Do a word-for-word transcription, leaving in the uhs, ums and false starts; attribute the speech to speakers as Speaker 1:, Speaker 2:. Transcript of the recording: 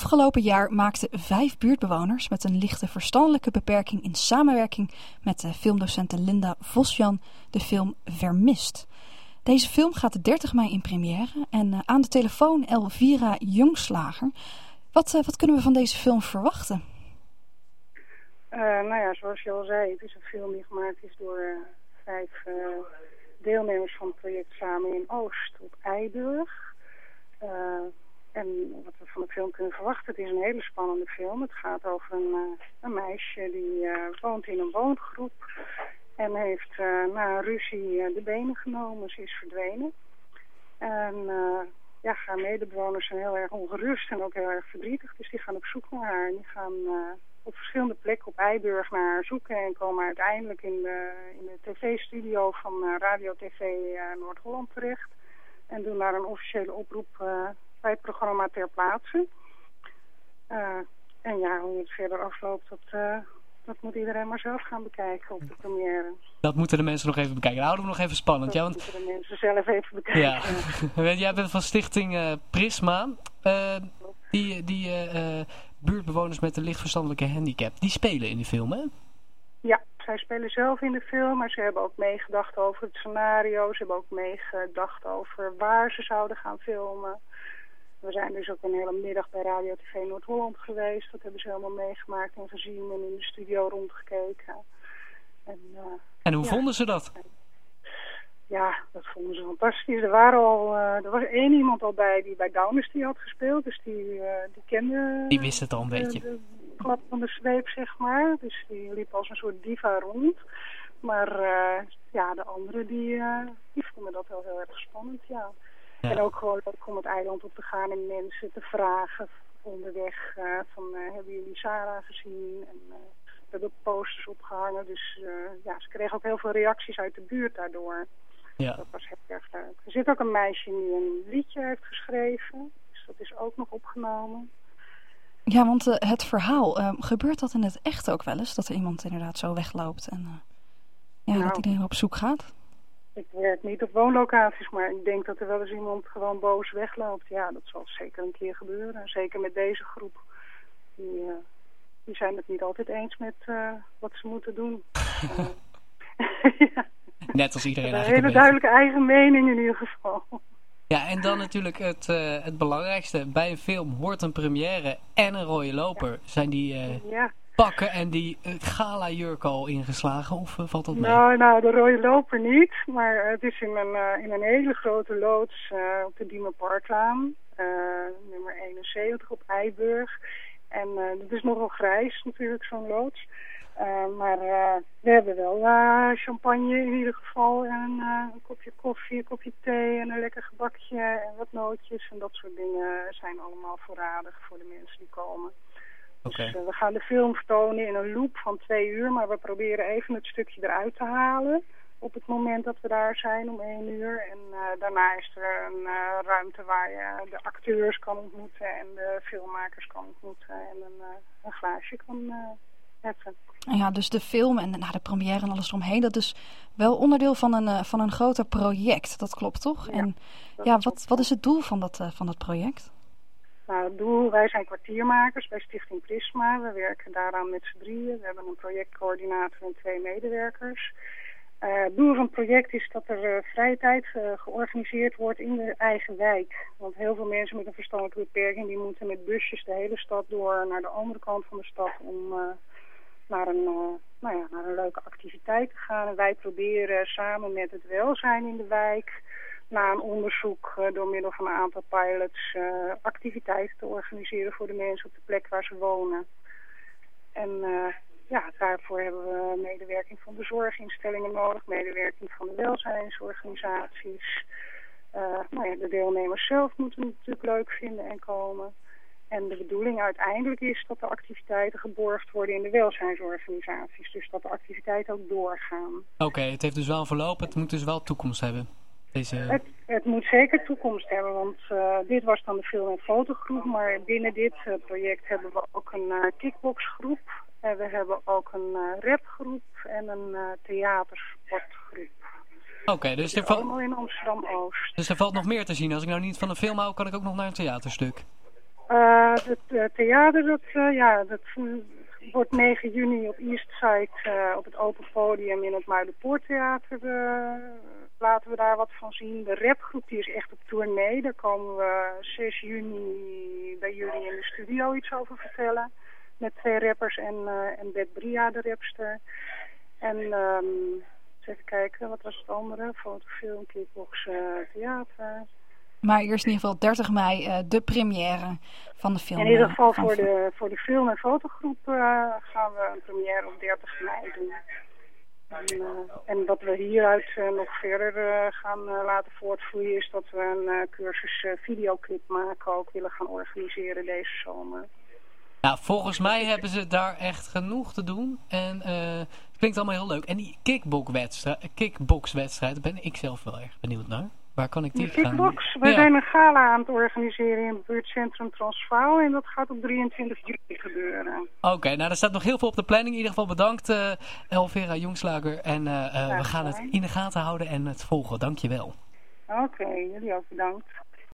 Speaker 1: Afgelopen jaar maakten vijf buurtbewoners met een lichte verstandelijke beperking in samenwerking met de filmdocente Linda Vosjan de film Vermist. Deze film gaat de dertig mei in première en uh, aan de telefoon Elvira Jongslager. Wat, uh, wat kunnen we van deze film verwachten?
Speaker 2: Uh, nou ja, zoals je al zei, het is een film die gemaakt is door uh, vijf uh, deelnemers van het project Samen in Oost op Eiburg. Uh, en wat we van de film kunnen verwachten, het is een hele spannende film. Het gaat over een, uh, een meisje die uh, woont in een woongroep en heeft uh, na een ruzie uh, de benen genomen. Ze is verdwenen. En uh, ja, haar medebewoners zijn heel erg ongerust en ook heel erg verdrietig. Dus die gaan op zoek naar haar. En die gaan uh, op verschillende plekken op Eiburg naar haar zoeken en komen uiteindelijk in de, in de tv-studio van uh, Radio T V uh, Noord-Holland terecht. En doen daar een officiële oproep uh, bij het programma ter plaatse. Uh, en ja, hoe het verder afloopt, dat, uh, dat moet iedereen maar zelf gaan bekijken op de première.
Speaker 3: Dat moeten de mensen nog even bekijken. Dat houden we nog even spannend.
Speaker 2: Dat
Speaker 3: ja, want...
Speaker 2: moeten de mensen zelf even bekijken.
Speaker 3: Ja. Jij bent van stichting uh, Prisma. Uh, die die uh, uh, buurtbewoners met een licht verstandelijke handicap, die spelen in de film, hè?
Speaker 2: Ja, zij spelen zelf in de film, maar ze hebben ook meegedacht over het scenario. Ze hebben ook meegedacht over waar ze zouden gaan filmen. We zijn dus ook een hele middag bij Radio T V Noord-Holland geweest. Dat hebben ze helemaal meegemaakt en gezien en in de studio rondgekeken. En, uh,
Speaker 3: en hoe
Speaker 2: ja.
Speaker 3: vonden ze dat?
Speaker 2: Ja, dat vonden ze fantastisch. Er, waren al, uh, er was één iemand al bij die bij Downesty had gespeeld. Dus die, uh, die kende...
Speaker 3: Die wist het al een
Speaker 2: de,
Speaker 3: beetje.
Speaker 2: De klap van de zweep, zeg maar. Dus die liep als een soort diva rond. Maar uh, ja, de anderen die, uh, die vonden dat wel heel erg spannend, ja. Ja. En ook gewoon leuk om het eiland op te gaan en mensen te vragen onderweg. Uh, van, uh, hebben jullie Sarah gezien? En, uh, we hebben posters opgehangen. Dus uh, ja, ze kregen ook heel veel reacties uit de buurt daardoor.
Speaker 3: Ja.
Speaker 2: Dat was heel erg leuk. Er zit ook een meisje die een liedje heeft geschreven. Dus dat is ook nog opgenomen.
Speaker 1: Ja, want uh, het verhaal, uh, gebeurt dat in het echt ook wel eens? Dat er iemand inderdaad zo wegloopt en uh, ja, nou, dat iedereen op zoek gaat?
Speaker 2: Ik werk niet op woonlocaties, maar ik denk dat er wel eens iemand gewoon boos wegloopt. Ja, dat zal zeker een keer gebeuren. Zeker met deze groep. Die, uh, die zijn het niet altijd eens met uh, wat ze moeten doen. uh, ja.
Speaker 3: Net als iedereen
Speaker 2: een
Speaker 3: eigenlijk.
Speaker 2: Een hele duidelijke eigen mening in ieder geval.
Speaker 3: Ja, en dan natuurlijk het, uh, het belangrijkste. Bij een film hoort een première en een rode loper. Ja. Zijn die uh, ja. pakken en die uh, gala-jurk al ingeslagen? Of uh, valt dat mee?
Speaker 2: Nou, nou, de rode loper niet. Maar uh, het is in een, uh, in een hele grote loods uh, op de Diemerparklaan. Uh, nummer eenenzeventig op Eiburg. En uh, dat is nogal grijs natuurlijk, zo'n loods. Uh, maar uh, we hebben wel uh, champagne in ieder geval en uh, een kopje koffie, een kopje thee en een lekker gebakje en wat nootjes en dat soort dingen zijn allemaal voorradig voor de mensen die komen.
Speaker 3: Okay.
Speaker 2: Dus uh, we gaan de film vertonen in een loop van twee uur, maar we proberen even het stukje eruit te halen op het moment dat we daar zijn om één uur. En uh, daarna is er een uh, ruimte waar je de acteurs kan ontmoeten en de filmmakers kan ontmoeten en een, uh, een glaasje kan uh, zetten.
Speaker 1: Ja, dus de film en nou, de première en alles eromheen, dat is wel onderdeel van een, uh, van een groter project. Dat klopt toch? Ja, en ja, wat, wat is het doel van dat, uh, van dat project?
Speaker 2: Nou, het doel, wij zijn kwartiermakers bij Stichting Prisma. We werken daaraan met z'n drieën. We hebben een projectcoördinator en twee medewerkers. Uh, het doel van het project is dat er uh, vrije tijd uh, georganiseerd wordt in de eigen wijk. Want heel veel mensen met een verstandelijke beperking die moeten met busjes de hele stad door naar de andere kant van de stad om uh, naar, een, uh, nou ja, naar een leuke activiteit te gaan. En wij proberen samen met het welzijn in de wijk, na een onderzoek uh, door middel van een aantal pilots, uh, activiteiten te organiseren voor de mensen op de plek waar ze wonen. En uh, ja, daarvoor hebben we medewerking van de zorginstellingen nodig, medewerking van de welzijnsorganisaties. Uh, nou ja, de deelnemers zelf moeten het natuurlijk leuk vinden en komen. En de bedoeling uiteindelijk is dat de activiteiten geborgd worden in de welzijnsorganisaties. Dus dat de activiteiten ook doorgaan.
Speaker 3: Oké, okay, het heeft dus wel verloop, het moet dus wel toekomst hebben. Deze...
Speaker 2: Het, het moet zeker toekomst hebben, want uh, dit was dan de film- en fotogroep. Maar binnen dit uh, project hebben we ook een uh, kickboxgroep. En we hebben ook een uh, rapgroep en een uh, theatersportgroep.
Speaker 3: Oké, okay, dus,
Speaker 2: dus
Speaker 3: er
Speaker 2: allemaal in Amsterdam-Oost.
Speaker 3: Dus er valt nog meer te zien. Als ik nou niet van een film hou, kan ik ook nog naar een theaterstuk.
Speaker 2: Uh, het uh, theater, dat, uh, ja, dat uh, wordt negen juni op Eastside uh, op het open podium in het Muiderpoorttheater. Uh, laten we daar wat van zien. De rapgroep die is echt op tournee. Daar komen we zes juni bij jullie in de studio iets over vertellen. Met twee rappers en, uh, en Bet Bria, de rapster. En um, even kijken, wat was het andere? Fotofilm, kickbox, uh, theater.
Speaker 1: Maar eerst in ieder geval dertig mei uh, de première van de film.
Speaker 2: In ieder geval voor de, voor de film- en fotogroep uh, gaan we een première op dertig mei doen. En, uh, en wat we hieruit uh, nog verder uh, gaan uh, laten voortvloeien is dat we een uh, cursus uh, videoclip maken ook willen gaan organiseren deze zomer.
Speaker 3: Nou, volgens mij hebben ze daar echt genoeg te doen. En uh, het klinkt allemaal heel leuk. En die kickboxwedstrijd, kickboxwedstrijd, daar ben ik zelf wel erg benieuwd naar. Waar kan ik die gaan?
Speaker 2: Kickbox. Wij ja. zijn een gala aan het organiseren in het buurtcentrum Transvaal. En dat gaat op drieëntwintig juli gebeuren.
Speaker 3: Oké, okay, nou er staat nog heel veel op de planning. In ieder geval bedankt uh, Elvira Jongslager. En uh, uh, we gaan het in de gaten houden en het volgen. Dank je wel.
Speaker 2: Oké, okay, jullie ook bedankt.